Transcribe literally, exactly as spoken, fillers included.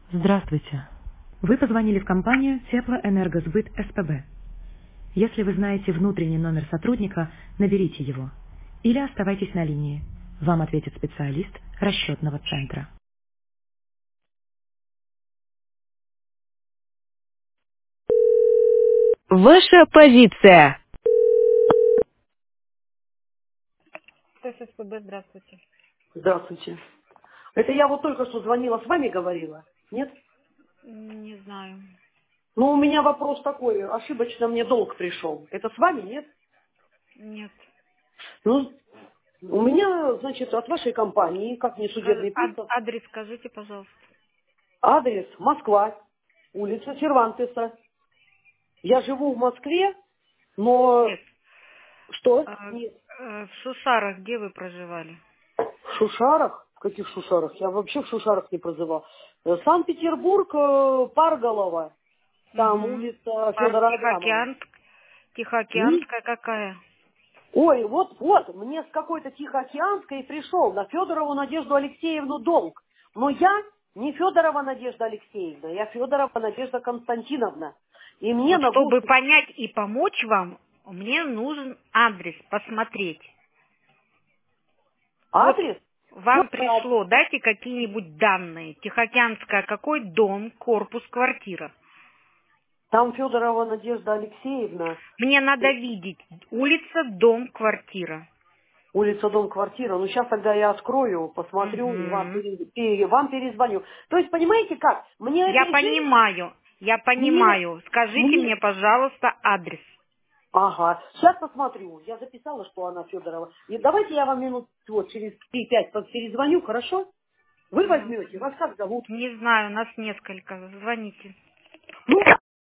Здравствуйте. Вы позвонили в компанию Теплоэнергосбыт СПБ. Если вы знаете внутренний номер сотрудника, наберите его. Или оставайтесь на линии. Вам ответит специалист расчетного центра. Ваша позиция. ССПБ, здравствуйте. Здравствуйте. Это я вот только что звонила, с вами говорила? Нет? М, Не знаю. Ну, у меня вопрос такой. Ошибочно мне долг пришел. Это с вами, нет? Нет. Ну, у меня, значит, от вашей компании, как мне Ска- судебный ад- пристав, Адрес скажите, пожалуйста. адрес Москва, улица Сервантеса. Я живу в Москве, но... Нет. Что? А, Нет. э, в Сусарах где вы проживали? В Шушарах? В каких Шушарах? Я вообще в Шушарах не прозывал. Э, Санкт-Петербург, э, Парголова. Там Угу. улица Парк Федора Абрамова. Тихоокеанск. Тихоокеанская какая? Ой, вот, вот, мне с какой-то Тихоокеанской пришел на Федорову Надежду Алексеевну долг. Но я не Федорова Надежда Алексеевна, я Федорова Надежда Константиновна. И мне Вот на чтобы год понять и помочь вам, мне нужен адрес посмотреть. Вот адрес, все вам правильно. пришло, дайте какие-нибудь данные. Тихоокеанская какой дом, корпус, квартира. Там Федорова Надежда Алексеевна, Мне надо видеть улица, дом, квартира. улица, дом, квартира. Ну, сейчас тогда я открою, посмотрю и вам, Мгм. пере- пере- вам перезвоню. То есть, понимаете как? Мне Я этой женщине, понимаю, я мне, понимаю. Скажите мне мне, пожалуйста, адрес. Ага, сейчас посмотрю. Я записала, что она Федорова. И давайте я вам минут вот через три-пять перезвоню, хорошо? Вы Ну, возьмете, вас как зовут? не знаю, нас несколько. Звоните. Ну,